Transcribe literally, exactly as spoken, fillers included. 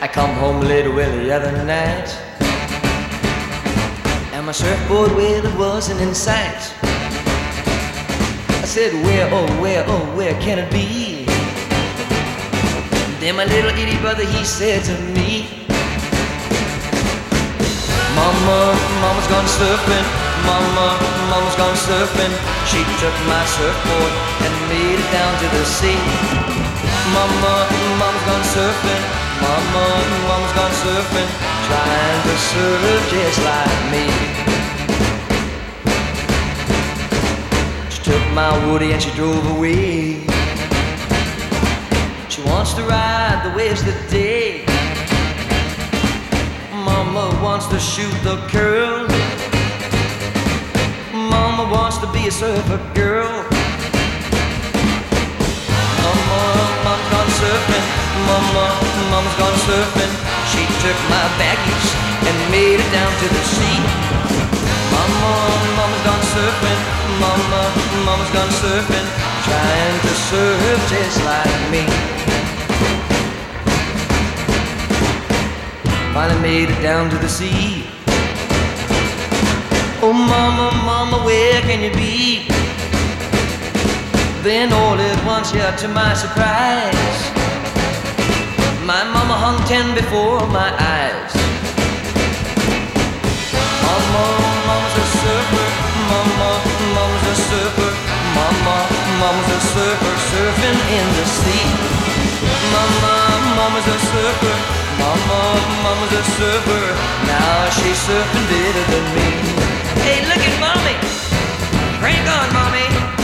I come home late well the other night, and my surfboard, well, it wasn't in sight. I said, where, oh, where, oh, where can it be? Then my little itty brother, he said to me, Mama, Mama's gone surfing. Mama, Mama's gone surfing. She took my surfboard and made it down to the sea. Mama, Mama's gone surfing. Mama, Mama's gone surfing, trying to surf just like me. She took my Woody and she drove away. She wants to ride the waves today. Mama wants to shoot the curl. Mama wants to be a surfer girl. Mama, Mama's gone surfing. Mama, Mama's gone surfing. She took my baggage and made it down to the sea. Mama, Mama's gone surfing. Mama, Mama's gone surfing, trying to surf just like me. Finally made it down to the sea. Oh mama, mama, where can you be? Then all at once, yeah, to my surprise, my mama hung ten before my eyes. Mama, mama's a surfer. Mama, mama's a surfer. Mama, mama's a surfer, surfing in the sea. Mama, mama's a surfer. Mama, mama's a surfer. Now she's surfing better than me. Hey, look at mommy. Crank on, mommy.